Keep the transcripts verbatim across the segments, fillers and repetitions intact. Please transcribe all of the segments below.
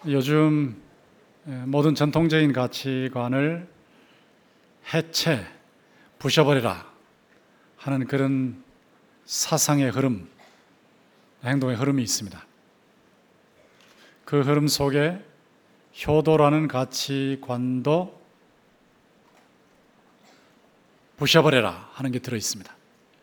요즘 모든 전통적인 가치관을 해체, 부셔버리라 하는 그런 사상의 흐름, 행동의 흐름이 있습니다. 그 흐름 속에 효도라는 가치관도 부셔버려라 하는 게 들어 있습니다.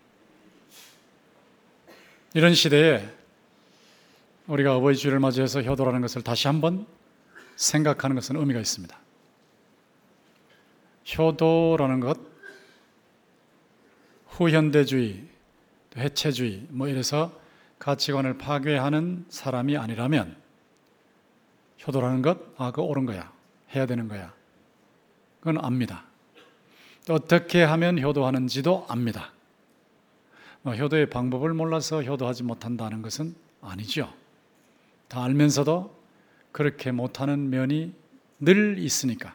이런 시대에 우리가 어버이 주일을 맞이해서 효도라는 것을 다시 한번 생각하는 것은 의미가 있습니다. 효도라는 것, 후현대주의, 해체주의 뭐 이래서 가치관을 파괴하는 사람이 아니라면 효도라는 것, 아 그거 옳은 거야, 해야 되는 거야, 그건 압니다. 또 어떻게 하면 효도하는지도 압니다. 뭐 효도의 방법을 몰라서 효도하지 못한다는 것은 아니죠. 다 알면서도 그렇게 못하는 면이 늘 있으니까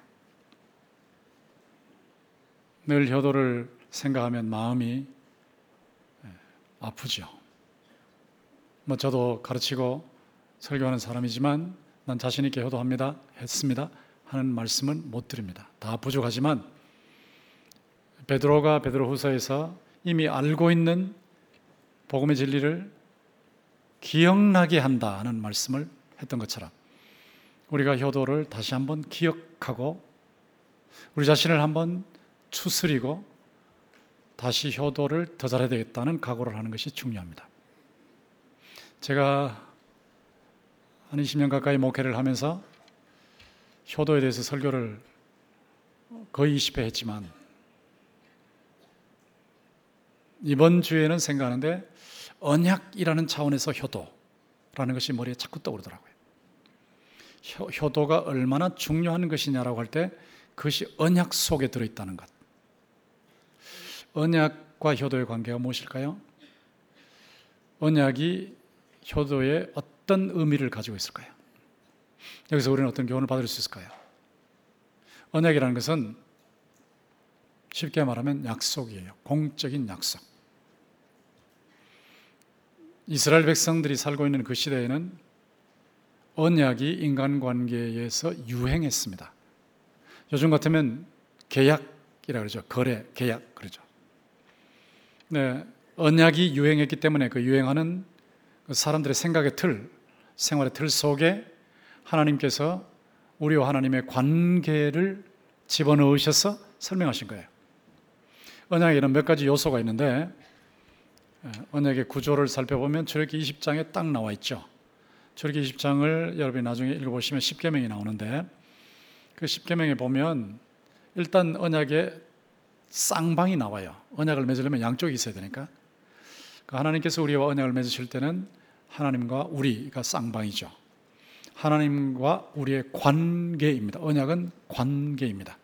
늘 효도를 생각하면 마음이 아프죠. 뭐 저도 가르치고 설교하는 사람이지만 난 자신 있게 효도합니다, 했습니다 하는 말씀은 못 드립니다. 다 부족하지만 베드로가 베드로후서에서 이미 알고 있는 복음의 진리를 기억나게 한다 하는 말씀을 했던 것처럼 우리가 효도를 다시 한번 기억하고 우리 자신을 한번 추스리고 다시 효도를 더 잘해야 되겠다는 각오를 하는 것이 중요합니다. 제가 한 이십 년 가까이 목회를 하면서 효도에 대해서 설교를 거의 이십 회 했지만 이번 주에는 생각하는데 언약이라는 차원에서 효도라는 것이 머리에 자꾸 떠오르더라고요. 효도가 얼마나 중요한 것이냐라고 할 때 그것이 언약 속에 들어있다는 것. 언약과 효도의 관계가 무엇일까요? 언약이 효도에 어떤 의미를 가지고 있을까요? 여기서 우리는 어떤 교훈을 받을 수 있을까요? 언약이라는 것은 쉽게 말하면 약속이에요. 공적인 약속. 이스라엘 백성들이 살고 있는 그 시대에는 언약이 인간관계에서 유행했습니다. 요즘 같으면 계약이라 그러죠. 거래, 계약 그러죠. 네, 언약이 유행했기 때문에 그 유행하는 사람들의 생각의 틀, 생활의 틀 속에 하나님께서 우리와 하나님의 관계를 집어넣으셔서 설명하신 거예요. 언약에는 몇 가지 요소가 있는데 언약의 구조를 살펴보면 출애굽기 이십 장에 딱 나와 있죠. 출애굽기 이십 장을 여러분이 나중에 읽어보시면 십계명이 나오는데 그 십계명에 보면 일단 언약에 쌍방이 나와요. 언약을 맺으려면 양쪽이 있어야 되니까. 하나님께서 우리와 언약을 맺으실 때는 하나님과 우리가 쌍방이죠. 하나님과 우리의 관계입니다. 언약은 관계입니다.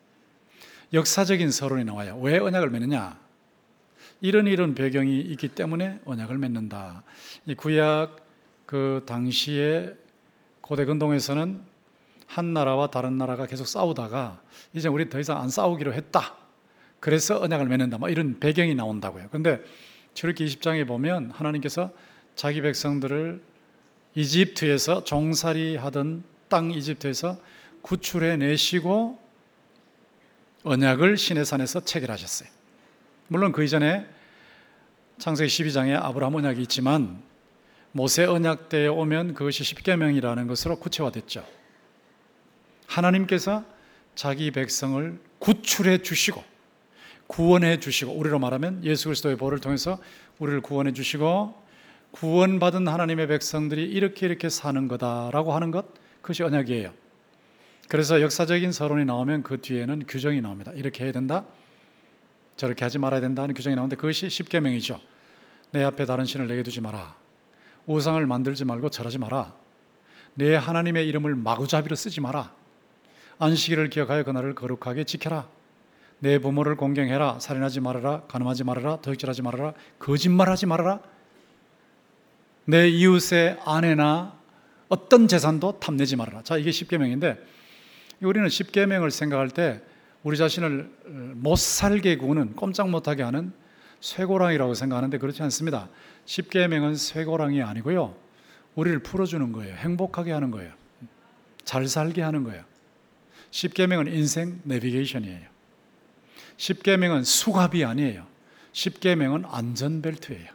역사적인 서론이 나와요. 왜 언약을 맺느냐? 이런 이런 배경이 있기 때문에 언약을 맺는다. 이 구약 그 당시에 고대 근동에서는 한 나라와 다른 나라가 계속 싸우다가 이제 우리 더 이상 안 싸우기로 했다. 그래서 언약을 맺는다. 뭐 이런 배경이 나온다고요. 그런데 출애굽기 이십 장에 보면 하나님께서 자기 백성들을 이집트에서 종살이 하던 땅 이집트에서 구출해 내시고 언약을 시내산에서 체결하셨어요. 물론 그 이전에 창세기 십이 장에 아브라함 언약이 있지만 모세 언약 때에 오면 그것이 십계명이라는 것으로 구체화됐죠. 하나님께서 자기 백성을 구출해 주시고 구원해 주시고 우리로 말하면 예수 그리스도의 보혈을 통해서 우리를 구원해 주시고 구원받은 하나님의 백성들이 이렇게 이렇게 사는 거다라고 하는 것, 그것이 언약이에요. 그래서 역사적인 서론이 나오면 그 뒤에는 규정이 나옵니다. 이렇게 해야 된다, 저렇게 하지 말아야 된다는 규정이 나오는데 그것이 십계명이죠. 내 앞에 다른 신을 내게 두지 마라. 우상을 만들지 말고 절하지 마라. 내 하나님의 이름을 마구잡이로 쓰지 마라. 안식일을 기억하여 그날을 거룩하게 지켜라. 내 부모를 공경해라. 살인하지 말아라. 간음하지 말아라. 도둑질하지 말아라. 거짓말하지 말아라. 내 이웃의 아내나 어떤 재산도 탐내지 말아라. 자, 이게 십계명인데 우리는 십계명을 생각할 때 우리 자신을 못 살게 구는, 꼼짝 못하게 하는 쇠고랑이라고 생각하는데 그렇지 않습니다. 십계명은 쇠고랑이 아니고요, 우리를 풀어주는 거예요. 행복하게 하는 거예요. 잘 살게 하는 거예요. 십계명은 인생 내비게이션이에요. 십계명은 수갑이 아니에요. 십계명은 안전벨트예요.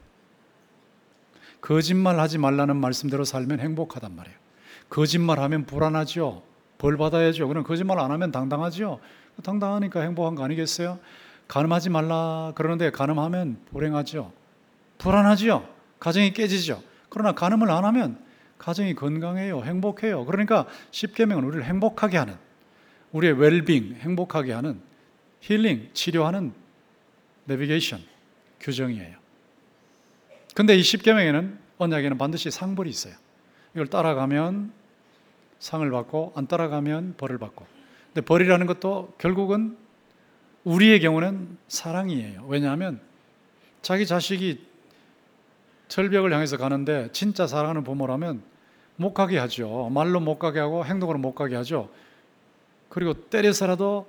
거짓말하지 말라는 말씀대로 살면 행복하단 말이에요. 거짓말하면 불안하죠. 벌 받아야죠. 그럼 거짓말 안 하면 당당하죠. 당당하니까 행복한 거 아니겠어요? 간음하지 말라 그러는데 간음하면 불행하죠. 불안하죠. 가정이 깨지죠. 그러나 간음을 안 하면 가정이 건강해요. 행복해요. 그러니까 십계명은 우리를 행복하게 하는, 우리의 웰빙, 행복하게 하는, 힐링, 치료하는 내비게이션, 규정이에요. 근데 이 십계명에는, 언약에는 반드시 상벌이 있어요. 이걸 따라가면 상을 받고 안 따라가면 벌을 받고. 근데 벌이라는 것도 결국은 우리의 경우는 사랑이에요. 왜냐하면 자기 자식이 절벽을 향해서 가는데 진짜 사랑하는 부모라면 못 가게 하죠. 말로 못 가게 하고 행동으로 못 가게 하죠. 그리고 때려서라도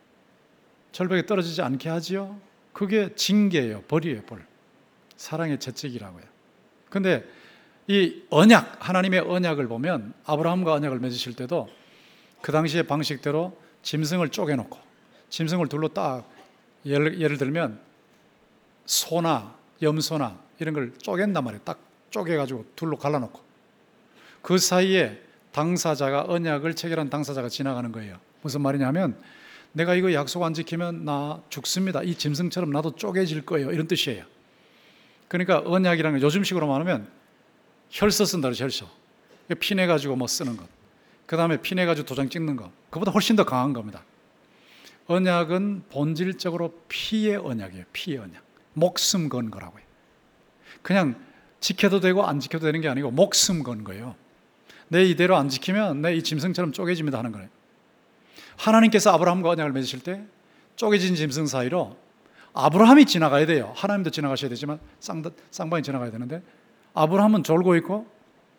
절벽에 떨어지지 않게 하지요. 그게 징계예요. 벌이에요. 벌. 사랑의 재책이라고요. 근데 이 언약, 하나님의 언약을 보면 아브라함과 언약을 맺으실 때도 그 당시의 방식대로 짐승을 쪼개놓고, 짐승을 둘로 딱, 예를, 예를 들면 소나 염소나 이런 걸 쪼갠단 말이에요. 딱 쪼개가지고 둘로 갈라놓고 그 사이에 당사자가, 언약을 체결한 당사자가 지나가는 거예요. 무슨 말이냐면 내가 이거 약속 안 지키면 나 죽습니다. 이 짐승처럼 나도 쪼개질 거예요. 이런 뜻이에요. 그러니까 언약이라는 건 요즘식으로 말하면 혈서 쓴다 그러죠. 혈서. 피내가지고 뭐 쓰는 것, 그 다음에 피내가지고 도장 찍는 것, 그보다 훨씬 더 강한 겁니다. 언약은 본질적으로 피의 언약이에요. 피의 언약. 목숨 건 거라고요. 그냥 지켜도 되고 안 지켜도 되는 게 아니고 목숨 건 거예요. 내 이대로 안 지키면 내 이 짐승처럼 쪼개집니다 하는 거예요. 하나님께서 아브라함과 언약을 맺으실 때 쪼개진 짐승 사이로 아브라함이 지나가야 돼요. 하나님도 지나가셔야 되지만 쌍방이 지나가야 되는데 아브라함은 졸고 있고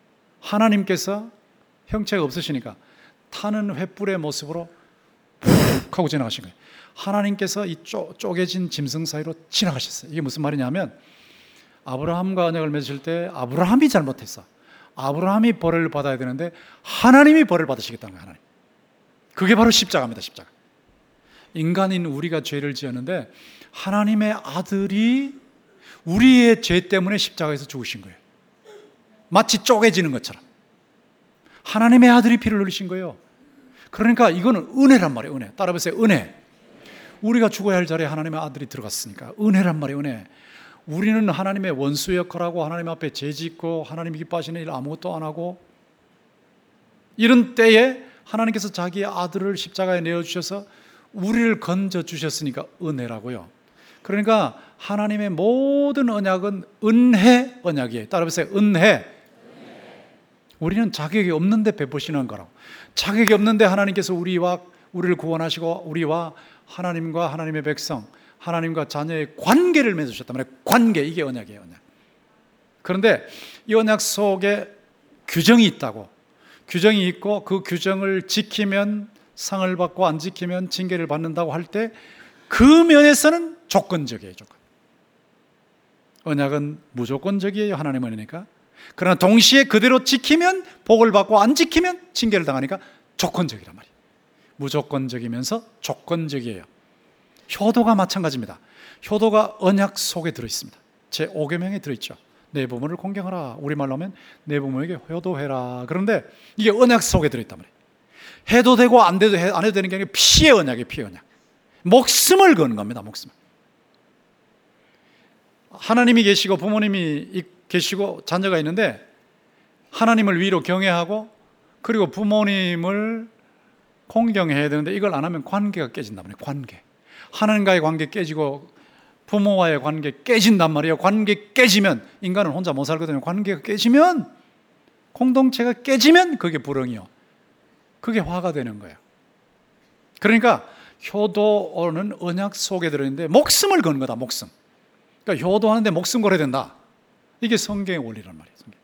하나님께서 형체가 없으시니까 타는 횃불의 모습으로 푹 하고 지나가신 거예요. 하나님께서 이 쪼, 쪼개진 짐승 사이로 지나가셨어요. 이게 무슨 말이냐면 아브라함과 언약을 맺을 때 아브라함이 잘못했어. 아브라함이 벌을 받아야 되는데 하나님이 벌을 받으시겠다는 거예요. 하나님. 그게 바로 십자가입니다. 십자가. 인간인 우리가 죄를 지었는데 하나님의 아들이 우리의 죄 때문에 십자가에서 죽으신 거예요. 마치 쪼개지는 것처럼 하나님의 아들이 피를 흘리신 거예요. 그러니까 이거는 은혜란 말이에요. 은혜. 따라해보세요. 은혜. 우리가 죽어야 할 자리에 하나님의 아들이 들어갔으니까 은혜란 말이에요. 은혜. 우리는 하나님의 원수 역할하고 하나님 앞에 죄 짓고 하나님이 기뻐하시는 일 아무것도 안 하고 이런 때에 하나님께서 자기의 아들을 십자가에 내어주셔서 우리를 건져주셨으니까 은혜라고요. 그러니까 하나님의 모든 언약은 은혜 언약이에요. 따라해보세요. 은혜. 우리는 자격이 없는데 베푸시는 거라고. 자격이 없는데 하나님께서 우리와 우리를 구원하시고 우리와 하나님과 하나님의 백성, 하나님과 자녀의 관계를 맺으셨단 말이에요. 관계, 이게 언약이에요. 언약. 그런데 이 언약 속에 규정이 있다고. 규정이 있고 그 규정을 지키면 상을 받고 안 지키면 징계를 받는다고 할 때 그 면에서는 조건적이에요. 조건. 언약은 무조건적이에요. 하나님 은혜니까. 그러나 동시에 그대로 지키면 복을 받고 안 지키면 징계를 당하니까 조건적이란 말이에요. 무조건적이면서 조건적이에요. 효도가 마찬가지입니다. 효도가 언약 속에 들어있습니다. 제오 계명에 들어있죠. 내 부모를 공경하라. 우리말로 하면 내 부모에게 효도해라. 그런데 이게 언약 속에 들어있단 말이에요. 해도 되고 안 해도, 안 해도 되는 게 아니라 피의 언약이에요. 피의 언약. 목숨을 거는 겁니다. 목숨을. 하나님이 계시고 부모님이 계시고 자녀가 있는데 하나님을 위로 경외하고 그리고 부모님을 공경해야 되는데 이걸 안 하면 관계가 깨진단 말이에요. 관계. 하나님과의 관계 깨지고 부모와의 관계 깨진단 말이에요. 관계 깨지면 인간은 혼자 못 살거든요. 관계가 깨지면, 공동체가 깨지면 그게 불응이요. 그게 화가 되는 거예요. 그러니까 효도는 언약 속에 들어있는데 목숨을 거는 거다. 목숨. 그러니까 효도하는데 목숨 걸어야 된다. 이게 성경의 원리란 말이에요. 성경.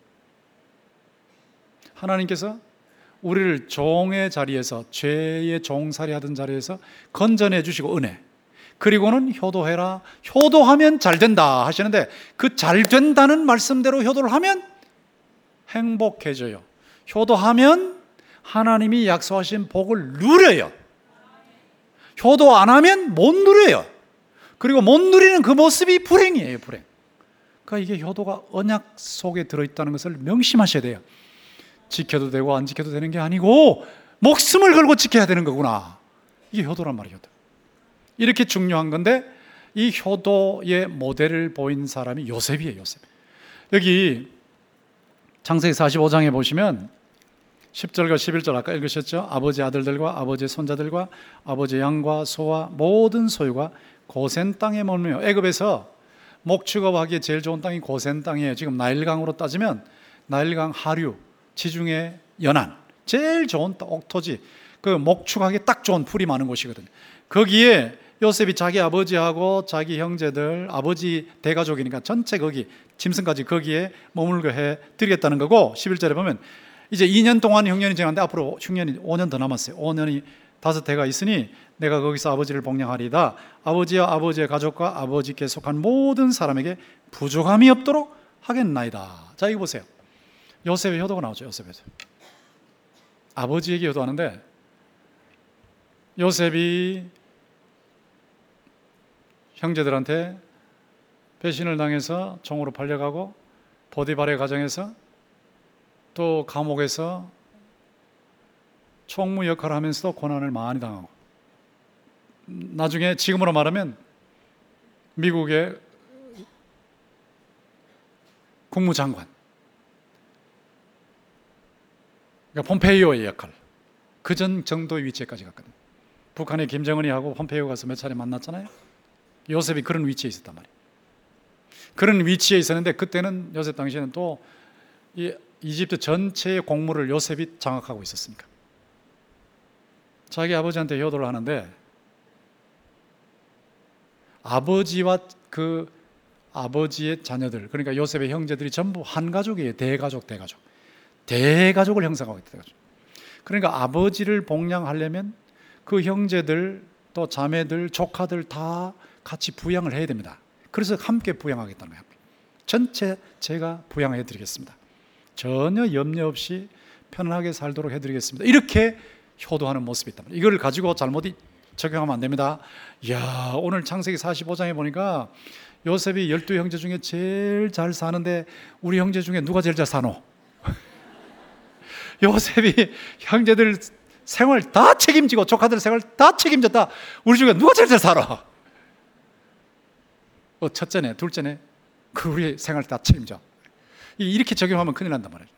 하나님께서 우리를 종의 자리에서, 죄의 종살이 하던 자리에서 건져내 주시고 은혜, 그리고는 효도해라. 효도하면 잘 된다 하시는데 그 잘 된다는 말씀대로 효도를 하면 행복해져요. 효도하면 하나님이 약속하신 복을 누려요. 효도 안 하면 못 누려요. 그리고 못 누리는 그 모습이 불행이에요, 불행. 그러니까 이게 효도가 언약 속에 들어있다는 것을 명심하셔야 돼요. 지켜도 되고 안 지켜도 되는 게 아니고 목숨을 걸고 지켜야 되는 거구나. 이게 효도란 말이에요. 효도. 이렇게 중요한 건데 이 효도의 모델을 보인 사람이 요셉이에요. 요셉. 여기 창세기 사십오 장에 보시면 십 절과 십일 절 아까 읽으셨죠? 아버지 아들들과 아버지 손자들과 아버지 양과 소와 모든 소유가 고센 땅에 머물며, 애굽에서 목축업하기에 제일 좋은 땅이 고센 땅이에요. 지금 나일강으로 따지면 나일강 하류, 지중해 연안, 제일 좋은 옥토지, 그 목축하기 딱 좋은 풀이 많은 곳이거든요. 거기에 요셉이 자기 아버지하고 자기 형제들, 아버지 대가족이니까 전체 거기 짐승까지 거기에 머물게 해 드리겠다는 거고, 십일 절에 보면 이제 이 년 동안 흉년이 지났는데 앞으로 흉년이 오 년 더 남았어요. 오 년이 다섯 해가 있으니 내가 거기서 아버지를 복양하리이다. 아버지와 아버지의 가족과 아버지께 속한 모든 사람에게 부족함이 없도록 하겠나이다. 자, 이거 보세요. 요셉의 효도가 나오죠. 요셉에서 아버지에게 효도하는데, 요셉이 형제들한테 배신을 당해서 종으로 팔려가고, 보디발의 가정에서 또 감옥에서 총무 역할을 하면서도 고난을 많이 당하고, 나중에 지금으로 말하면 미국의 국무장관, 그러니까 폼페이오의 역할, 그 전 정도의 위치에까지 갔거든요. 북한의 김정은이 하고 폼페이오 가서 몇 차례 만났잖아요. 요셉이 그런 위치에 있었단 말이에요. 그런 위치에 있었는데, 그때는 요셉 당시에는 또 이 이집트 전체의 공무를 요셉이 장악하고 있었으니까 자기 아버지한테 효도를 하는데, 아버지와 그 아버지의 자녀들, 그러니까 요셉의 형제들이 전부 한 가족이에요. 대가족, 대가족. 대가족을 형성하고 있다. 그러니까 아버지를 복양하려면 그 형제들, 또 자매들, 조카들 다 같이 부양을 해야 됩니다. 그래서 함께 부양하겠다는 거예요. 전체 제가 부양해 드리겠습니다. 전혀 염려 없이 편안하게 살도록 해드리겠습니다. 이렇게 효도하는 모습이 있단 말이에요. 이걸 가지고 잘못 적용하면 안 됩니다. 이야, 오늘 창세기 사십오 장에 보니까 요셉이 열두 형제 중에 제일 잘 사는데 우리 형제 중에 누가 제일 잘 사노? 요셉이 형제들 생활 다 책임지고 조카들 생활 다 책임졌다. 우리 중에 누가 제일 잘 살아? 어, 첫째네, 둘째네, 그 우리 생활 다 책임져. 이렇게 적용하면 큰일 난단 말이에요.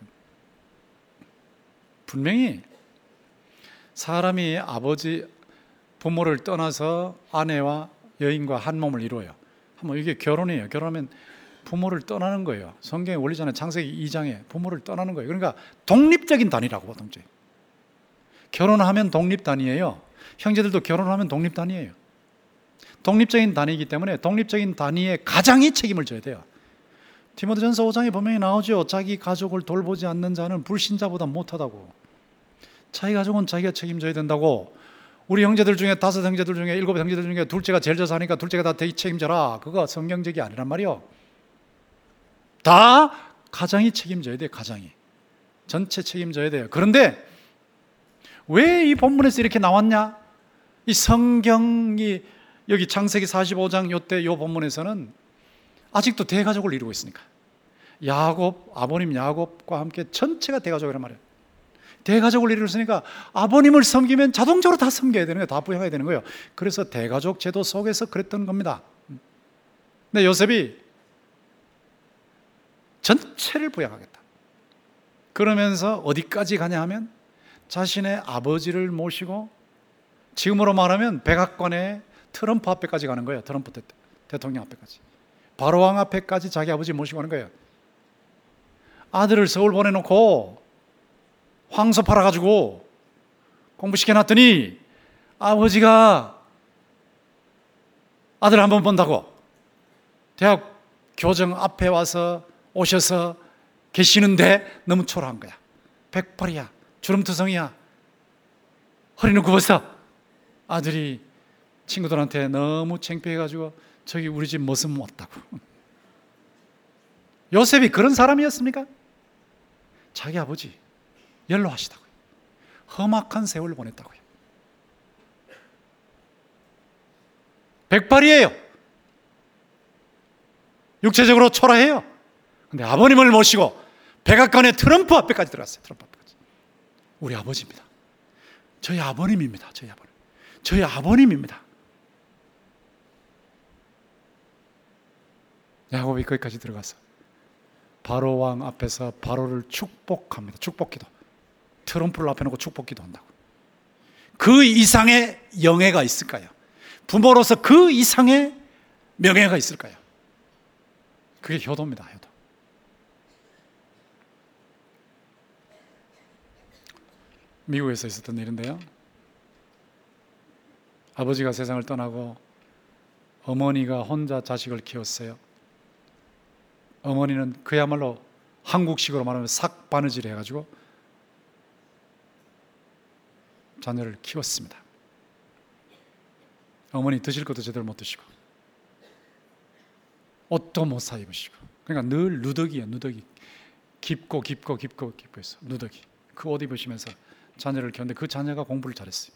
분명히 사람이 아버지, 부모를 떠나서 아내와 여인과 한 몸을 이루어요. 한번 이게 결혼이에요. 결혼하면 부모를 떠나는 거예요. 성경에 원리잖아요. 창세기 이 장에 부모를 떠나는 거예요. 그러니까 독립적인 단위라고 보통적인. 결혼하면 독립 단위예요. 형제들도 결혼하면 독립 단위예요. 독립적인 단위이기 때문에 독립적인 단위의 가장이 책임을 져야 돼요. 디모데전서 오 장에 분명히 나오죠. 자기 가족을 돌보지 않는 자는 불신자보다 못하다고. 자기 가족은 자기가 책임져야 된다고. 우리 형제들 중에 다섯 형제들 중에 일곱 형제들 중에 둘째가 제일 잘 사니까 둘째가 다 책임져라. 그거 성경적이 아니란 말이요. 다 가장이 책임져야 돼요. 가장이 전체 책임져야 돼요. 그런데 왜 이 본문에서 이렇게 나왔냐? 이 성경이 여기 창세기 사십오 장 요때 요 본문에서는 아직도 대가족을 이루고 있으니까, 야곱, 아버님 야곱과 함께 전체가 대가족이란 말이에요. 대가족을 이루었으니까 아버님을 섬기면 자동적으로 다 섬겨야 되는 거예요. 다 부양해야 되는 거예요. 그래서 대가족 제도 속에서 그랬던 겁니다. 근데 요셉이 전체를 부양하겠다. 그러면서 어디까지 가냐 하면 자신의 아버지를 모시고, 지금으로 말하면 백악관의 트럼프 앞에까지 가는 거예요. 트럼프 대, 대통령 앞에까지, 바로왕 앞에까지 자기 아버지 모시고 가는 거예요. 아들을 서울 보내놓고 황소 팔아가지고 공부시켜놨더니 아버지가 아들 한번 본다고 대학 교정 앞에 와서 오셔서 계시는데 너무 초라한 거야. 백팔이야, 주름투성이야, 허리는 굽어서. 아들이 친구들한테 너무 창피해가지고 저기 우리 집 모습 못 봤다고. 요셉이 그런 사람이었습니까? 자기 아버지 연로하시다고요. 험악한 세월을 보냈다고요. 백발이에요. 육체적으로 초라해요. 근데 아버님을 모시고 백악관의 트럼프 앞에까지 들어갔어요. 트럼프 앞에까지. 우리 아버지입니다. 저희 아버님입니다. 저희 아버님. 저희 아버님입니다. 야곱이 거기까지 들어가서 바로 왕 앞에서 바로를 축복합니다. 축복기도. 트럼프를 앞에 놓고 축복기도 한다고. 그 이상의 영예가 있을까요? 부모로서 그 이상의 명예가 있을까요? 그게 효도입니다. 효도. 미국에서 있었던 일인데요, 아버지가 세상을 떠나고 어머니가 혼자 자식을 키웠어요. 어머니는 그야말로 한국식으로 말하면 삭바느질 해가지고 자녀를 키웠습니다. 어머니 드실 것도 제대로 못 드시고 옷도 못 사 입으시고, 그러니까 늘 누더기예요. 누더기. 깊고 깊고 깊고 깊고 해서 누더기. 그 옷 입으시면서 자녀를 키웠는데 그 자녀가 공부를 잘했어요.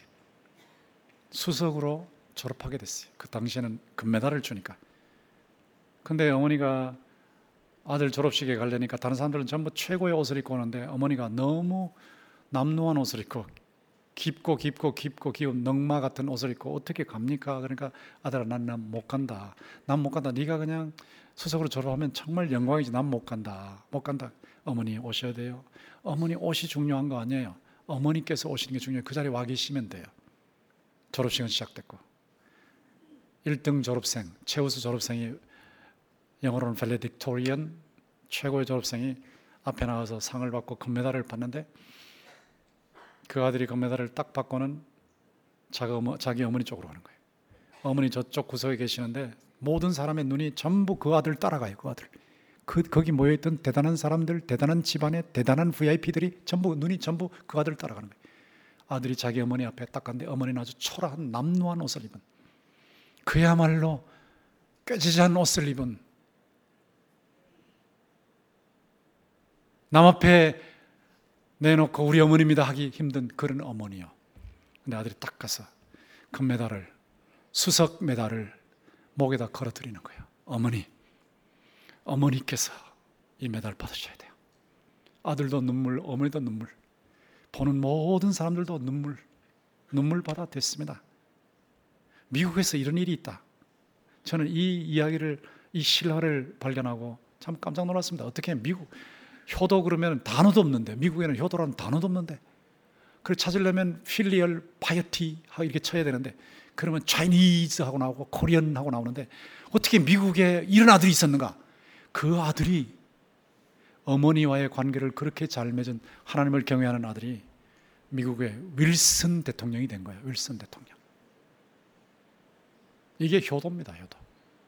수석으로 졸업하게 됐어요. 그 당시에는 금메달을 주니까. 근데 어머니가 아들 졸업식에 가려니까 다른 사람들은 전부 최고의 옷을 입고 오는데 어머니가 너무 남루한 옷을 입고 깊고 깊고 깊고 깊은 넝마 같은 옷을 입고 어떻게 갑니까? 그러니까 아들아, 난 난 못 간다. 난 못 간다. 네가 그냥 수석으로 졸업하면 정말 영광이지. 난 못 간다. 못 간다. 어머니 오셔야 돼요. 어머니 옷이 중요한 거 아니에요. 어머니께서 오시는 게 중요해요. 그 자리에 와 계시면 돼요. 졸업식은 시작됐고 일 등 졸업생, 최우수 졸업생이, 영어로는 밸레딕토리언, 최고의 졸업생이 앞에 나가서 상을 받고 금메달을 받는데 그 아들이 금메달을 딱 받고는 자기 어머니 쪽으로 가는 거예요. 어머니 저쪽 구석에 계시는데 모든 사람의 눈이 전부 그 아들 따라가요. 그 아들. 그 거기 모여있던 대단한 사람들, 대단한 집안의 대단한 브이아이피들이 전부 눈이 전부 그 아들 따라가는 거예요. 아들이 자기 어머니 앞에 딱 갔는데 어머니는 아주 초라한 남루한 옷을 입은, 그야말로 꾀지지 않은 옷을 입은, 남 앞에 내놓고 우리 어머니입니다 하기 힘든 그런 어머니요. 근데 아들이 딱 가서 금메달을, 수석 메달을 목에다 걸어드리는 거예요. 어머니, 어머니께서 이 메달 받으셔야 돼요. 아들도 눈물, 어머니도 눈물, 보는 모든 사람들도 눈물, 눈물 받아 됐습니다. 미국에서 이런 일이 있다. 저는 이 이야기를, 이 실화를 발견하고 참 깜짝 놀랐습니다. 어떻게 미국, 효도 그러면 단어도 없는데, 미국에는 효도라는 단어도 없는데, 그걸 찾으려면 필리얼 파이어티 하고 이렇게 쳐야 되는데, 그러면 차이니즈 하고 나오고 코리안 하고 나오는데, 어떻게 미국에 이런 아들이 있었는가? 그 아들이 어머니와의 관계를 그렇게 잘 맺은, 하나님을 경외하는 아들이 미국의 윌슨 대통령이 된 거예요. 윌슨 대통령. 이게 효도입니다. 효도.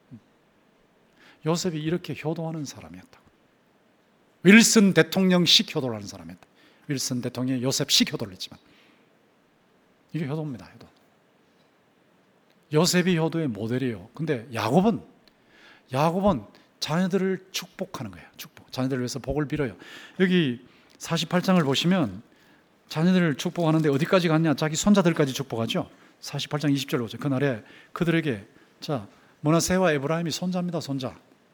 요셉이 이렇게 효도하는 사람이었다고. 윌슨 대통령식 효도를 하는 사람이었다. 윌슨 대통령이 요셉식 효도를 했지만 이게 효도입니다. 효도. 요셉이 효도의 모델이에요. 근데 야곱은 야곱은 자녀들을 축복하는 거예요. 축복. 자녀들을 위해서 복을 빌어요. 여기 사십팔 장을 보시면 자녀들을 축복하는데 어디까지 갔냐? 자기 손자들까지 축복하죠. 사십팔 장 이십 절 보세요. 그날에 그들에게, 자, 므낫세와 에브라임이 손자입니다. 손자.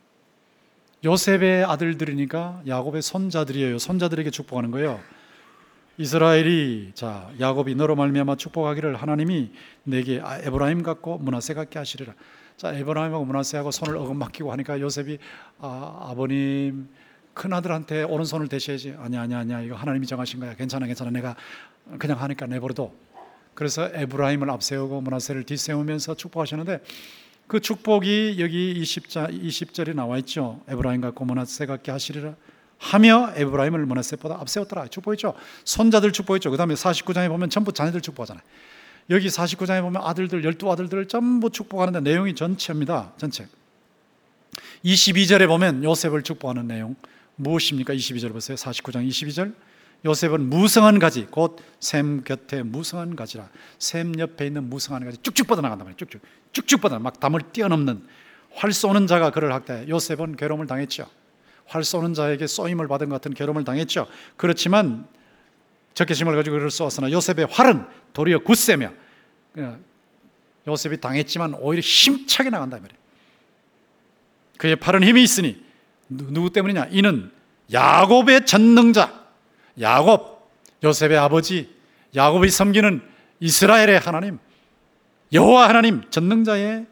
요셉의 아들들이니까 야곱의 손자들이에요. 손자들에게 축복하는 거예요. 이스라엘이, 자, 야곱이 너로 말미암아 축복하기를 하나님이 내게 에브라임 같고 므낫세 같게 하시리라. 자, 에브라임하고 므낫세하고 손을 어긋맞기고 하니까 요셉이, 아, 아버님 큰 아들한테 오른손을 대셔야지. 아니야 아니야 아니야, 이거 하나님이 정하신 거야. 괜찮아 괜찮아, 내가 그냥 하니까 내버려둬. 그래서 에브라임을 앞세우고 므낫세를 뒷세우면서 축복하셨는데, 그 축복이 여기 이십 절, 이십 절에 나와 있죠. 에브라임 같고 므낫세 같게 하시리라 하며 에브라임을 므낫세보다 앞세웠더라. 축복했죠. 손자들 축복했죠. 그 다음에 사십구 장에 보면 전부 자녀들 축복하잖아요. 여기 사십구 장에 보면 아들들, 열두 아들들을 전부 축복하는데 내용이 전체입니다. 전체. 이십이 절에 보면 요셉을 축복하는 내용 무엇입니까? 이십이 절 보세요. 사십구 장 이십이 절. 요셉은 무성한 가지, 곧 샘 곁에 무성한 가지라. 샘 옆에 있는 무성한 가지 쭉쭉 뻗어나간단 말이에요. 쭉쭉 쭉쭉 뻗어, 막 담을 뛰어넘는, 활 쏘는 자가 그를 학대해. 요셉은 괴로움을 당했죠. 활 쏘는 자에게 쏘임을 받은 것 같은 괴로움을 당했죠. 그렇지만 적개심을 가지고 그를 쏘았으나 요셉의 활은 도리어 굳세며, 요셉이 당했지만 오히려 힘차게 나간다 말이에요. 그의 팔은 힘이 있으니 누구 때문이냐? 이는 야곱의 전능자, 야곱, 요셉의 아버지, 야곱이 섬기는 이스라엘의 하나님, 여호와 하나님, 전능자의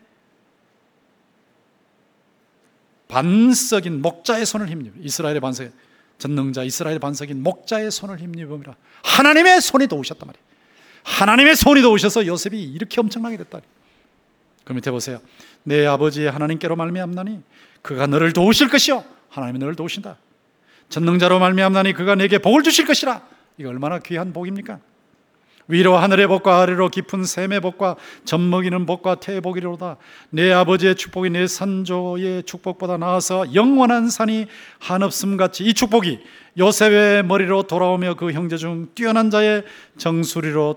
반석인 목자의 손을 힘입어. 이스라엘의 반석, 전능자 이스라엘 반석인 목자의 손을 힘입으라. 하나님의 손이 도우셨단 말이에요. 하나님의 손이 도우셔서 요셉이 이렇게 엄청나게 됐다. 그 밑에 보세요. 내 아버지의 하나님께로 말미암나니 그가 너를 도우실 것이요, 하나님이 너를 도우신다. 전능자로 말미암나니 그가 내게 복을 주실 것이라. 이거 얼마나 귀한 복입니까? 위로 하늘의 복과 아래로 깊은 샘의 복과 젖먹이는 복과 태의 복이로다. 내 아버지의 축복이 내 선조의 축복보다 나아서 영원한 산이 한없음같이 이 축복이 요셉의 머리로 돌아오며 그 형제 중 뛰어난 자의 정수리로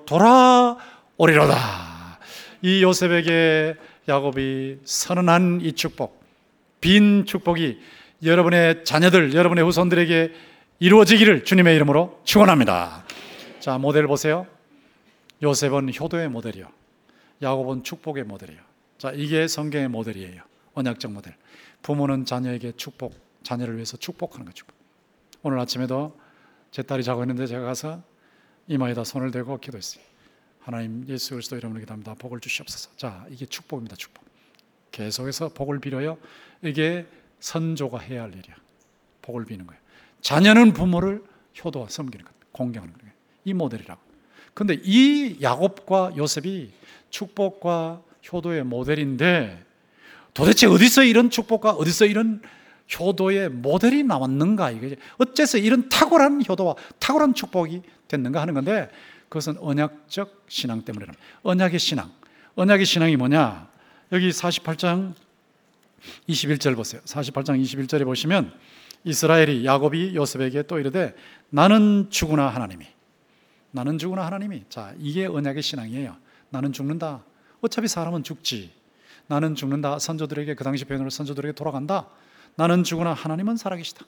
돌아오리로다. 이 요셉에게 야곱이 선언한 이 축복, 빈 축복이 여러분의 자녀들, 여러분의 후손들에게 이루어지기를 주님의 이름으로 축원합니다. 자, 모델 보세요. 요셉은 효도의 모델이요, 야곱은 축복의 모델이요. 자, 이게 성경의 모델이에요. 언약적 모델. 부모는 자녀에게 축복, 자녀를 위해서 축복하는 거죠. 오늘 아침에도 제 딸이 자고 있는데 제가 가서 이마에다 손을 대고 기도했어요. 하나님, 예수 그리스도 이름으로 기도합니다. 복을 주시옵소서. 자, 이게 축복입니다. 축복. 계속해서 복을 빌어요. 이게 선조가 해야 할 일이야. 복을 비는 거예요. 자녀는 부모를 효도와 섬기는 것, 공경하는 거예요. 이 모델이라고. 그런데 이 야곱과 요셉이 축복과 효도의 모델인데, 도대체 어디서 이런 축복과 어디서 이런 효도의 모델이 나왔는가? 이게 어째서 이런 탁월한 효도와 탁월한 축복이 됐는가 하는 건데, 그것은 언약적 신앙 때문이랍니다. 언약의 신앙. 언약의 신앙이 뭐냐? 여기 사십팔 장 이십일 절 보세요. 사십팔 장 이십일 절에 보시면 이스라엘이, 야곱이 요셉에게 또 이르되 나는 죽으나 하나님이, 나는 죽으나 하나님이. 자, 이게 언약의 신앙이에요. 나는 죽는다. 어차피 사람은 죽지. 나는 죽는다. 선조들에게, 그 당시 표현으로 선조들에게 돌아간다. 나는 죽으나 하나님은 살아계시다.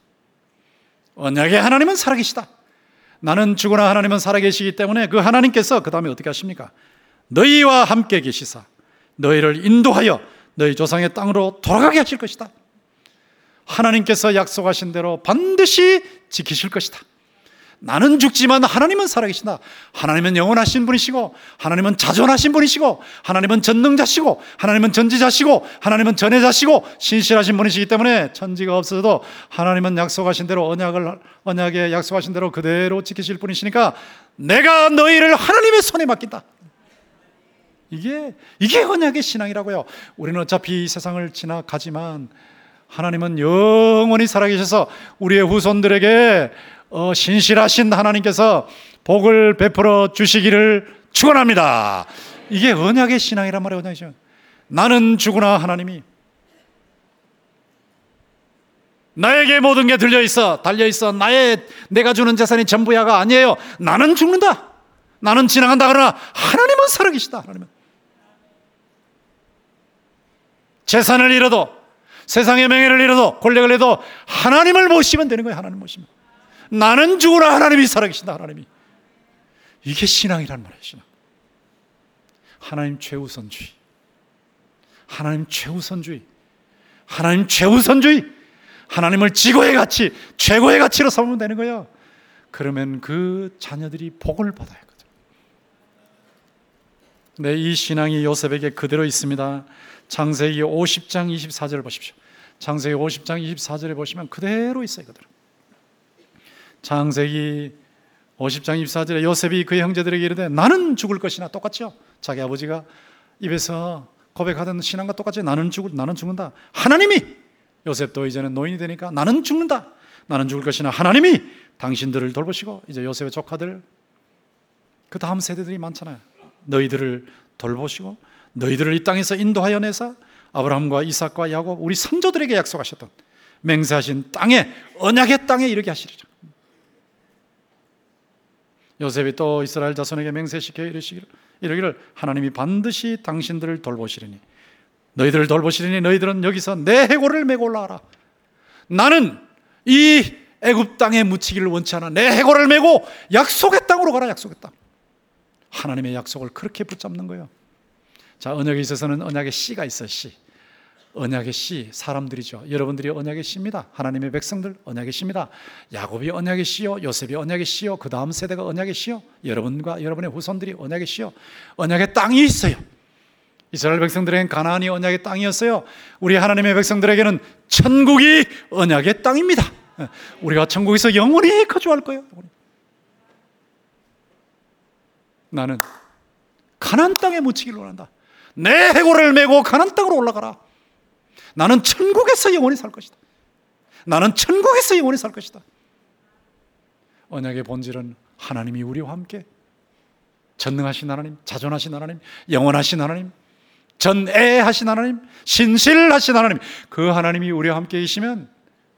언약의 하나님은 살아계시다. 나는 죽으나 하나님은 살아계시기 때문에 그 하나님께서 그 다음에 어떻게 하십니까? 너희와 함께 계시사 너희를 인도하여 너희 조상의 땅으로 돌아가게 하실 것이다. 하나님께서 약속하신 대로 반드시 지키실 것이다. 나는 죽지만 하나님은 살아계신다. 하나님은 영원하신 분이시고, 하나님은 자존하신 분이시고, 하나님은 전능자시고, 하나님은 전지자시고, 하나님은 전혜자시고 신실하신 분이시기 때문에 천지가 없어도 하나님은 약속하신 대로, 언약을 언약에 약속하신 대로 그대로 지키실 분이시니까 내가 너희를 하나님의 손에 맡긴다. 이게 이게 언약의 신앙이라고요. 우리는 어차피 이 세상을 지나가지만 하나님은 영원히 살아계셔서 우리의 후손들에게 어, 신실하신 하나님께서 복을 베풀어 주시기를 축원합니다. 이게 언약의 신앙이란 말이에요. 언약의 신앙. 나는 죽으나 하나님이, 나에게 모든 게 들려있어, 달려있어, 나의 내가 주는 재산이 전부야가 아니에요. 나는 죽는다, 나는 지나간다. 그러나 하나님은 살아계시다. 하나님은 재산을 잃어도, 세상의 명예를 잃어도, 권력을 잃어도 하나님을 모시면 되는 거예요. 하나님 모시면. 나는 죽으나 하나님이 살아계신다. 하나님이. 이게 신앙이란 말이에요. 신앙. 하나님 최우선주의, 하나님 최우선주의, 하나님 최우선주의, 하나님을 지고의 가치, 최고의 가치로 삼으면 되는 거예요. 그러면 그 자녀들이 복을 받아야 하거든요. 네, 이 신앙이 요셉에게 그대로 있습니다. 창세기 오십 장 이십사 절을 보십시오. 창세기 오십 장 이십사 절에 보시면 그대로 있어요. 그대로. 창세기 오십 장 이십사 절에 요셉이 그의 형제들에게 이르되 나는 죽을 것이나, 똑같죠. 자기 아버지가 입에서 고백하던 신앙과 똑같이 나는 죽을 나는 죽는다. 하나님이, 요셉도 이제는 노인이 되니까 나는 죽는다. 나는 죽을 것이나 하나님이 당신들을 돌보시고, 이제 요셉의 조카들, 그 다음 세대들이 많잖아요. 너희들을 돌보시고 너희들을 이 땅에서 인도하여 내사 아브라함과 이삭과 야곱, 우리 선조들에게 약속하셨던 맹세하신 땅에, 언약의 땅에 이르게 하시리라. 요셉이 또 이스라엘 자손에게 맹세시켜 이르시기를, 이르기를 하나님이 반드시 당신들을 돌보시리니, 너희들을 돌보시리니 너희들은 여기서 내 해골을 메고 올라가라. 나는 이 애굽 땅에 묻히기를 원치 않아. 내 해골을 메고 약속의 땅으로 가라. 약속의 땅. 하나님의 약속을 그렇게 붙잡는 거예요. 자, 언약에 있어서는 언약의 씨가 있어요. 씨. 언약의 씨, 사람들이죠. 여러분들이 언약의 씨입니다. 하나님의 백성들 언약의 씨입니다. 야곱이 언약의 씨요, 요셉이 언약의 씨요, 그 다음 세대가 언약의 씨요, 여러분과 여러분의 후손들이 언약의 씨요. 언약의 땅이 있어요. 이스라엘 백성들에게는 가나안이 언약의 땅이었어요. 우리 하나님의 백성들에게는 천국이 언약의 땅입니다. 우리가 천국에서 영원히 거주할 거예요. 나는 가나안 땅에 묻히기를 원한다. 내 해골을 메고 가나안 땅으로 올라가라. 나는 천국에서 영원히 살 것이다. 나는 천국에서 영원히 살 것이다. 언약의 본질은 하나님이 우리와 함께, 전능하신 하나님, 자존하신 하나님, 영원하신 하나님, 전애하신 하나님, 신실하신 하나님, 그 하나님이 우리와 함께 계시면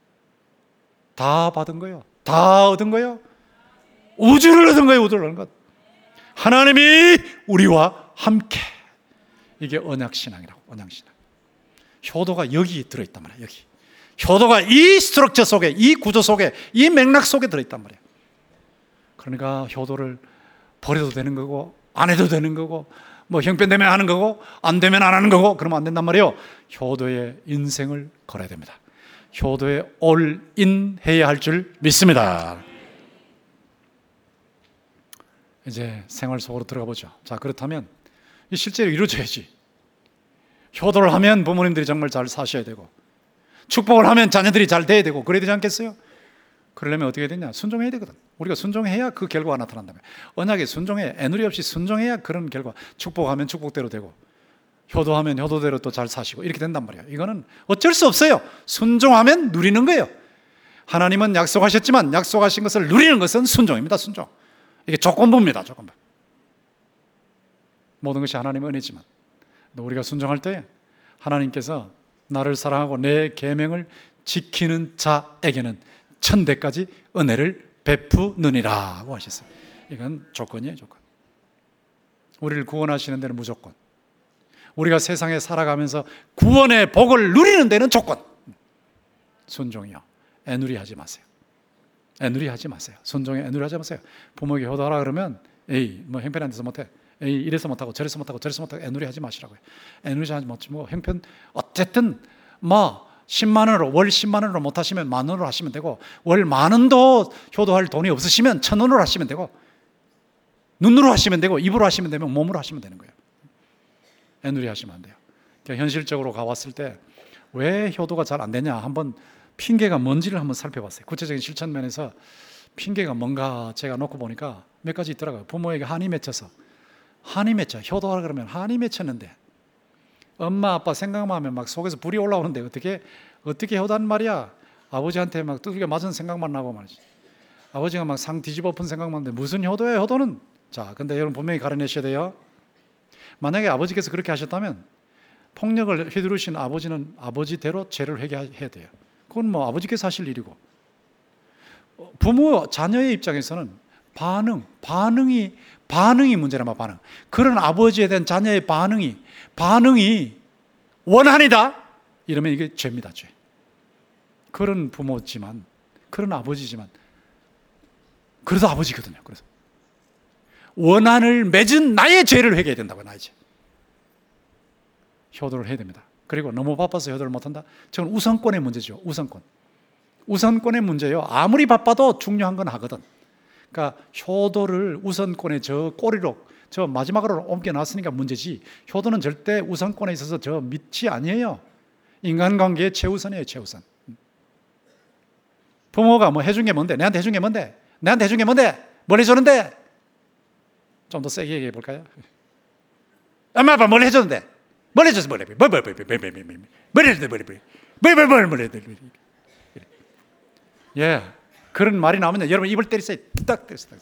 다 받은 거예요. 다 얻은 거예요. 우주를 얻은 거예요. 우주를 얻은 것. 하나님이 우리와 함께. 이게 언약신앙이라고. 언약신앙. 효도가 여기 들어있단 말이에요. 여기. 효도가 이 스트럭처 속에, 이 구조 속에, 이 맥락 속에 들어있단 말이에요. 그러니까 효도를 버려도 되는 거고, 안 해도 되는 거고, 뭐 형편되면 하는 거고, 안 되면 안 하는 거고, 그러면 안 된단 말이에요. 효도에 인생을 걸어야 됩니다. 효도에 올인 해야 할 줄 믿습니다. 이제 생활 속으로 들어가 보죠. 자, 그렇다면 실제로 이루어져야지. 효도를 하면 부모님들이 정말 잘 사셔야 되고, 축복을 하면 자녀들이 잘 돼야 되고, 그래야 되지 않겠어요? 그러려면 어떻게 해야 되냐? 순종해야 되거든. 우리가 순종해야 그 결과가 나타난다며. 언약에 순종해, 애누리 없이 순종해야 그런 결과, 축복하면 축복대로 되고, 효도하면 효도대로 또 잘 사시고, 이렇게 된단 말이에요. 이거는 어쩔 수 없어요. 순종하면 누리는 거예요. 하나님은 약속하셨지만 약속하신 것을 누리는 것은 순종입니다. 순종. 이게 조건부입니다. 조건부. 모든 것이 하나님의 은혜지만 우리가 순종할 때 하나님께서 나를 사랑하고 내 계명을 지키는 자에게는 천대까지 은혜를 베푸느니라고 하셨어요. 이건 조건이에요. 조건. 우리를 구원하시는 데는 무조건, 우리가 세상에 살아가면서 구원의 복을 누리는 데는 조건. 순종이요. 애누리 하지 마세요. 애누리 하지 마세요. 순종에 애누리 하지 마세요. 부모에게 효도하라 그러면 에이 뭐 형편이 안 돼서 못해, 에이 이래서 못하고 저래서 못하고 저래서 못하고 애누리 하지 마시라고요. 애누리 하지 못지 뭐 형편 어쨌든 뭐 십만 원으로 월 십만 원으로 못하시면 만 원으로 하시면 되고, 월 만 원도 효도할 돈이 없으시면 천 원으로 하시면 되고, 눈으로 하시면 되고, 입으로 하시면 되면 몸으로 하시면 되는 거예요. 애누리 하시면 안 돼요. 그러니까 현실적으로 가왔을 때 왜 효도가 잘 안 되냐, 한번 핑계가 뭔지를 한번 살펴봤어요. 구체적인 실천 면에서 핑계가 뭔가 제가 놓고 보니까 몇 가지 있더라고요. 부모에게 한이 맺혀서, 한이 맺혀 효도하라 그러면 한이 맺혔는데 엄마 아빠 생각만 하면 막 속에서 불이 올라오는데 어떻게 어떻게 효도한 말이야. 아버지한테 막 두들겨 맞은 생각만 나고 말이지. 아버지가 막 상 뒤집어 엎은 생각만 나는데 무슨 효도예요, 효도는. 자, 근데 여러분 분명히 가려내셔야 돼요. 만약에 아버지께서 그렇게 하셨다면 폭력을 휘두르신 아버지는 아버지대로 죄를 회개해야 돼요. 그건 뭐 아버지께서 하실 일이고, 부모 자녀의 입장에서는 반응, 반응이 반응이 문제란 말이야. 반응. 그런 아버지에 대한 자녀의 반응이 반응이 원한이다 이러면 이게 죄입니다. 죄. 그런 부모지만, 그런 아버지지만 그래도 아버지거든요. 그래서 원한을 맺은 나의 죄를 회개해야 된다고. 나의 죄. 효도를 해야 됩니다. 그리고 너무 바빠서 효도를 못한다? 저건 우선권의 문제죠. 우선권. 우선권의 문제예요. 아무리 바빠도 중요한 건 하거든. 그러니까 효도를 우선권의 저 꼬리로, 저 마지막으로 옮겨놨으니까 문제지, 효도는 절대 우선권에 있어서 저 밑이 아니에요. 인간관계의 최우선이에요. 최우선. 부모가 뭐 해준 게 뭔데? 내한테 해준 게 뭔데? 내한테 해준 게 뭔데? 뭘 해줬는데? 좀 더 세게 얘기해 볼까요? 엄마 아빠 뭘 해줬는데? 뭘 해줬어? 뭘 해줬어? 뭘, 뭘, 뭘, 뭘, 뭘, 뭘, 뭘, 뭘, 뭘 해줬는데? 뭘, 뭘, 뭘, 뭘, 뭘 해줬는데? 예, 그런 말이 나오면 여러분 입을 때리세요. 딱 때리세요.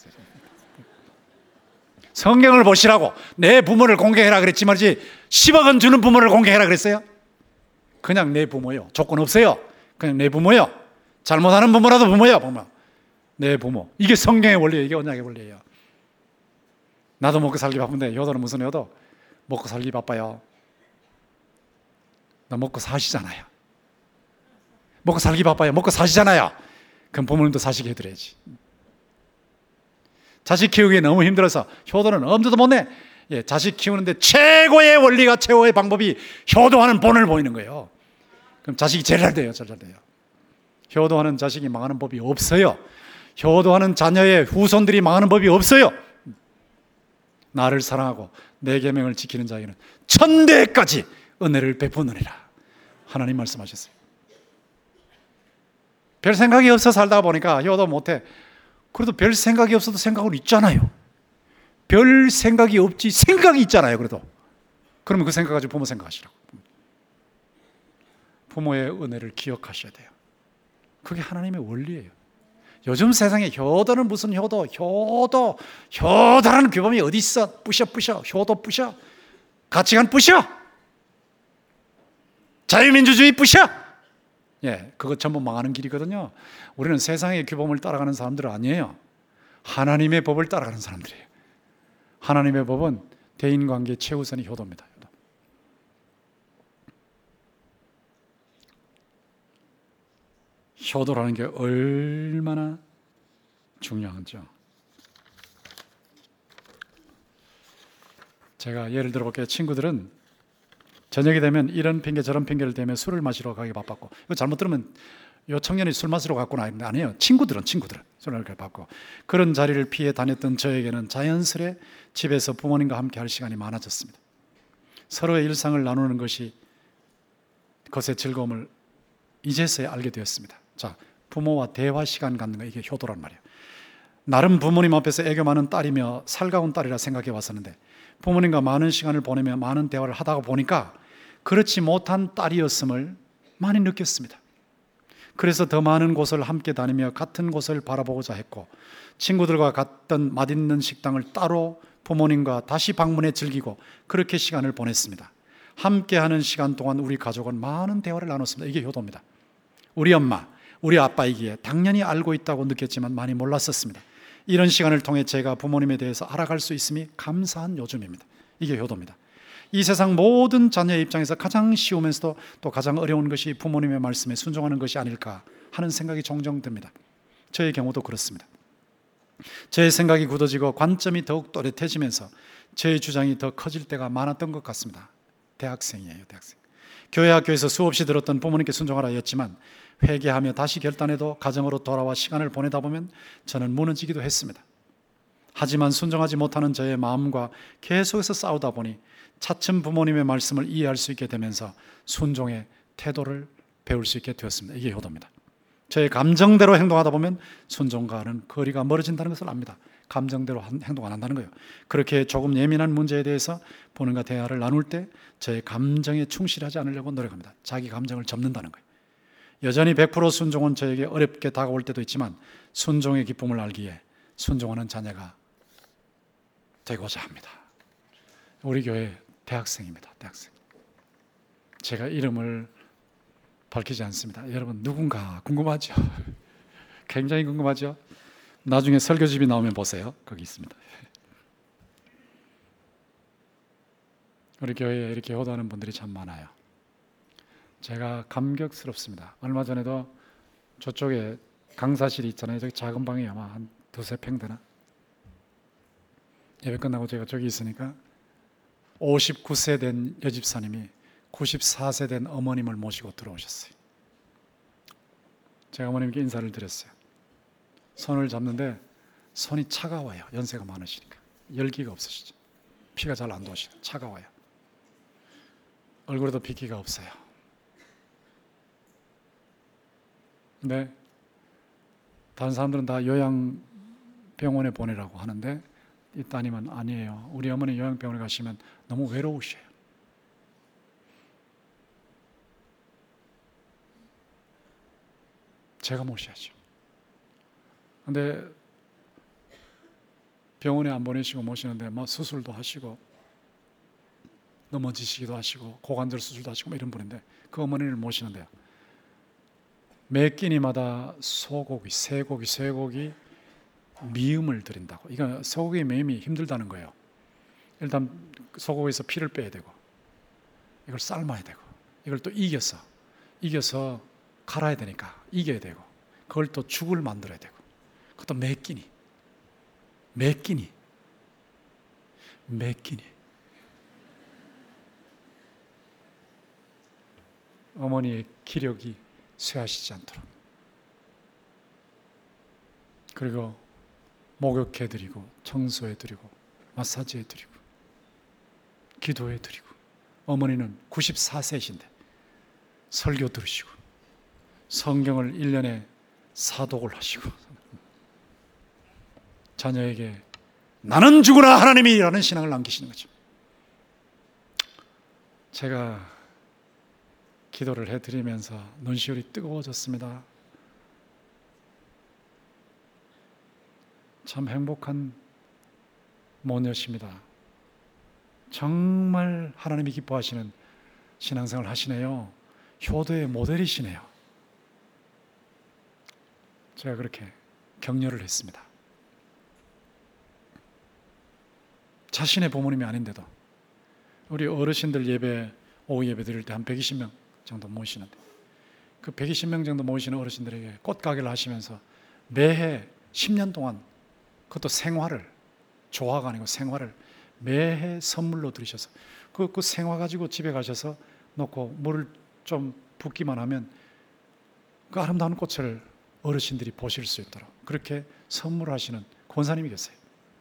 성경을 보시라고. 내 부모를 공경해라 그랬지 말이지 십억 원 주는 부모를 공경해라 그랬어요? 그냥 내 부모요. 조건 없어요. 그냥 내 부모요. 잘못하는 부모라도 부모야. 부모. 내 부모. 이게 성경의 원리예요. 이게 언약의 원리예요. 나도 먹고 살기 바쁜데 효도는 무슨 효도? 먹고 살기 바빠요. 나 먹고 사시잖아요. 먹고 살기 바빠요. 먹고 사시잖아요. 그럼 부모님도 자식 해드려야지. 자식 키우기 너무 힘들어서 효도는 엄두도 못 내. 예, 자식 키우는데 최고의 원리가, 최고의 방법이 효도하는 본을 보이는 거예요. 그럼 자식이 제일 잘 돼요. 제일 잘 돼요. 효도하는 자식이 망하는 법이 없어요. 효도하는 자녀의 후손들이 망하는 법이 없어요. 나를 사랑하고 내 계명을 지키는 자에게는 천대까지 은혜를 베푸느니라. 하나님 말씀하셨어요. 별 생각이 없어 살다 보니까 효도 못해. 그래도 별 생각이 없어도 생각은 있잖아요. 별 생각이 없지 생각이 있잖아요. 그래도 그러면 그 생각 가지고 부모 생각하시라고. 부모의 은혜를 기억하셔야 돼요. 그게 하나님의 원리예요. 요즘 세상에 효도는 무슨 효도, 효도, 효도라는 규범이 어디 있어? 부셔 부셔, 효도 부셔, 가치관 부셔, 자유민주주의 부셔. 예, 그거 전부 망하는 길이거든요. 우리는 세상의 규범을 따라가는 사람들은 아니에요. 하나님의 법을 따라가는 사람들이에요. 하나님의 법은 대인관계 최우선이 효도입니다. 효도. 효도라는 게 얼마나 중요한지요. 제가 예를 들어 볼게요. 친구들은 저녁이 되면 이런 핑계 저런 핑계를 대며 술을 마시러 가기 바빴고, 이거 잘못 들으면 요 청년이 술 마시러 갔구나. 아니에요. 친구들은 친구들은 술을 바빴고, 그런 자리를 피해 다녔던 저에게는 자연스레 집에서 부모님과 함께 할 시간이 많아졌습니다. 서로의 일상을 나누는 것이 그것의 즐거움을 이제서야 알게 되었습니다. 자, 부모와 대화 시간 갖는 거, 이게 효도란 말이에요. 나름 부모님 앞에서 애교 많은 딸이며 살가운 딸이라 생각해 왔었는데, 부모님과 많은 시간을 보내며 많은 대화를 하다가 보니까 그렇지 못한 딸이었음을 많이 느꼈습니다. 그래서 더 많은 곳을 함께 다니며 같은 곳을 바라보고자 했고, 친구들과 갔던 맛있는 식당을 따로 부모님과 다시 방문해 즐기고 그렇게 시간을 보냈습니다. 함께하는 시간 동안 우리 가족은 많은 대화를 나눴습니다. 이게 효도입니다. 우리 엄마, 우리 아빠이기에 당연히 알고 있다고 느꼈지만 많이 몰랐었습니다. 이런 시간을 통해 제가 부모님에 대해서 알아갈 수 있음이 감사한 요즘입니다. 이게 효도입니다. 이 세상 모든 자녀의 입장에서 가장 쉬우면서도 또 가장 어려운 것이 부모님의 말씀에 순종하는 것이 아닐까 하는 생각이 종종 듭니다. 저의 경우도 그렇습니다. 제 생각이 굳어지고 관점이 더욱 또렷해지면서 제 주장이 더 커질 때가 많았던 것 같습니다. 대학생이에요, 대학생. 교회 학교에서 수없이 들었던 부모님께 순종하라 였지만 회개하며 다시 결단해도 가정으로 돌아와 시간을 보내다 보면 저는 무너지기도 했습니다. 하지만 순종하지 못하는 저의 마음과 계속해서 싸우다 보니 차츰 부모님의 말씀을 이해할 수 있게 되면서 순종의 태도를 배울 수 있게 되었습니다. 이게 효도입니다. 저의 감정대로 행동하다 보면 순종과는 거리가 멀어진다는 것을 압니다. 감정대로 행동 안 한다는 거예요. 그렇게 조금 예민한 문제에 대해서 부모님과 대화를 나눌 때 저의 감정에 충실하지 않으려고 노력합니다. 자기 감정을 접는다는 거예요. 여전히 백 퍼센트 순종은 저에게 어렵게 다가올 때도 있지만 순종의 기쁨을 알기에 순종하는 자녀가 되고자 합니다. 우리 교회 대학생입니다. 대학생. 제가 이름을 밝히지 않습니다. 여러분 누군가 궁금하죠? 굉장히 궁금하죠? 나중에 설교집이 나오면 보세요. 거기 있습니다. 우리 교회에 이렇게 효도하는 분들이 참 많아요. 제가 감격스럽습니다. 얼마 전에도 저쪽에 강사실이 있잖아요. 저기 작은 방이 아마 한 두세 평 되나? 예배 끝나고 제가 저기 있으니까 오십구 세 된 여집사님이 구십사 세 된 어머님을 모시고 들어오셨어요. 제가 어머님께 인사를 드렸어요. 손을 잡는데 손이 차가워요. 연세가 많으시니까. 열기가 없으시죠. 피가 잘 안 도시죠. 차가워요. 얼굴에도 핏기가 없어요. 근데 다른 사람들은 다 요양병원에 보내라고 하는데 이 따님은 아니에요. 우리 어머니 요양병원에 가시면 너무 외로우셔요. 제가 모셔야죠. 근데 병원에 안 보내시고 모시는데 뭐 수술도 하시고 넘어지시기도 하시고 고관절 수술도 하시고 뭐 이런 분인데 그 어머니를 모시는데요. 매 끼니마다 소고기, 쇠고기, 쇠고기 미음을 드린다고. 이거 소고기 매임이 힘들다는 거예요. 일단 소고기에서 피를 빼야 되고 이걸 삶아야 되고 이걸 또 이겨서 이겨서 갈아야 되니까 이겨야 되고 그걸 또 죽을 만들어야 되고, 그것도 매 끼니, 매 끼니, 매 끼니. 어머니의 기력이 쇠하시지 않도록, 그리고 목욕해드리고 청소해드리고 마사지해드리고 기도해드리고, 어머니는 구십사 세이신데 설교 들으시고 성경을 일 년에 사독을 하시고 자녀에게 나는 죽으나 하나님이라는 신앙을 남기시는 거죠. 제가 기도를 해드리면서 눈시울이 뜨거워졌습니다. 참 행복한 모녀십니다. 정말 하나님이 기뻐하시는 신앙생활 하시네요. 효도의 모델이시네요. 제가 그렇게 격려를 했습니다. 자신의 부모님이 아닌데도 우리 어르신들 예배, 오후 예배 드릴 때 한 백이십 명 정도 모시는데, 그 백이십 명 정도 모시는 어르신들에게 꽃가게를 하시면서 매해 십 년 동안, 그것도 생화를, 조화가 아니고 생화를 매해 선물로 드리셔서 그, 그 생화 가지고 집에 가셔서 놓고 물을 좀 붓기만 하면 그 아름다운 꽃을 어르신들이 보실 수 있도록 그렇게 선물하시는 권사님이 계세요.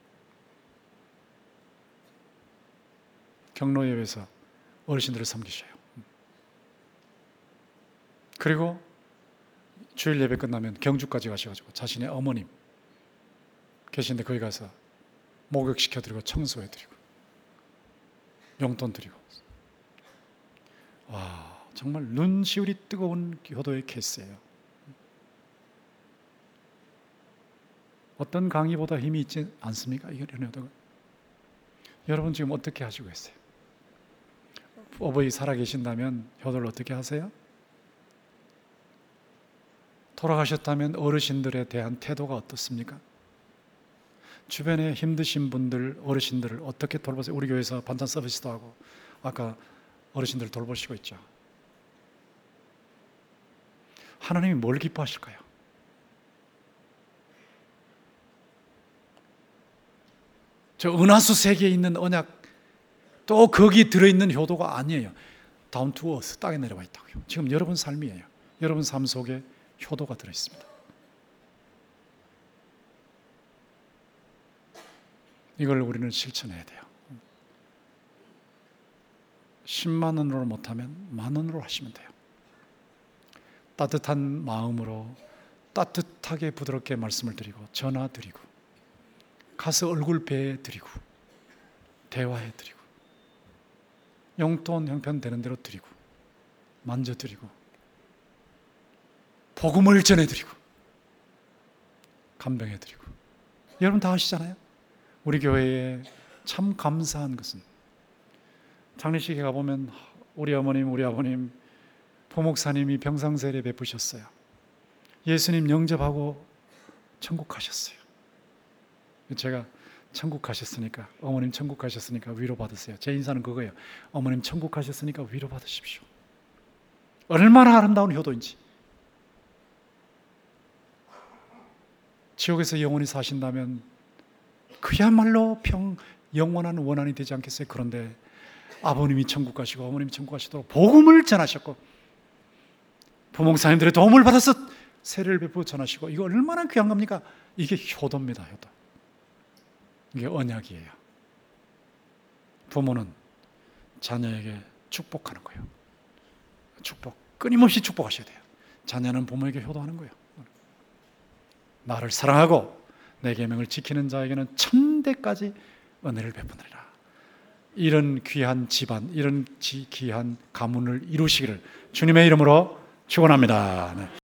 경로예배에서 어르신들을 섬기셔요. 그리고 주일 예배 끝나면 경주까지 가셔가지고 자신의 어머님 계신데 거기 가서 목욕시켜드리고 청소해드리고 용돈 드리고, 와, 정말 눈시울이 뜨거운 효도의 케이스예요. 어떤 강의보다 힘이 있지 않습니까? 이런 효도가. 여러분 지금 어떻게 하시고 계세요? 어버이 살아계신다면 효도를 어떻게 하세요? 돌아가셨다면 어르신들에 대한 태도가 어떻습니까? 주변에 힘드신 분들, 어르신들을 어떻게 돌보세요? 우리 교회에서 반찬 서비스도 하고 아까 어르신들 돌보시고 있죠. 하나님이 뭘 기뻐하실까요? 저 은하수 세계에 있는 언약, 또 거기 들어있는 효도가 아니에요. 다운 투 어스, 땅에 내려와 있다고요. 지금 여러분 삶이에요. 여러분 삶 속에 효도가 들어있습니다. 이걸 우리는 실천해야 돼요. 십만 원으로 못하면 만 원으로 하시면 돼요. 따뜻한 마음으로 따뜻하게 부드럽게 말씀을 드리고 전화 드리고 가서 얼굴 뵈 드리고 대화해 드리고 용돈 형편 되는 대로 드리고 만져 드리고 복음을 전해 드리고 간병해 드리고. 여러분 다 아시잖아요. 우리 교회에 참 감사한 것은 장례식에 가보면 우리 어머님, 우리 아버님, 부목사님이 병상세례 베푸셨어요. 예수님 영접하고 천국 가셨어요. 제가 천국 가셨으니까, 어머님 천국 가셨으니까 위로 받으세요. 제 인사는 그거예요. 어머님 천국 가셨으니까 위로 받으십시오. 얼마나 아름다운 효도인지. 지옥에서 영원히 사신다면 그야말로 평 영원한 원한이 되지 않겠어요? 그런데 아버님이 천국 가시고 어머님이 천국 가시도록 복음을 전하셨고 부목사님들의 도움을 받아서 세례를 베푸고 전하시고, 이거 얼마나 귀한 겁니까? 이게 효도입니다. 효도. 이게 언약이에요. 부모는 자녀에게 축복하는 거예요. 축복, 끊임없이 축복하셔야 돼요. 자녀는 부모에게 효도하는 거예요. 나를 사랑하고 내 계명을 지키는 자에게는 천대까지 은혜를 베푸느니라. 이런 귀한 집안, 이런 귀한 가문을 이루시기를 주님의 이름으로 축원합니다. 네.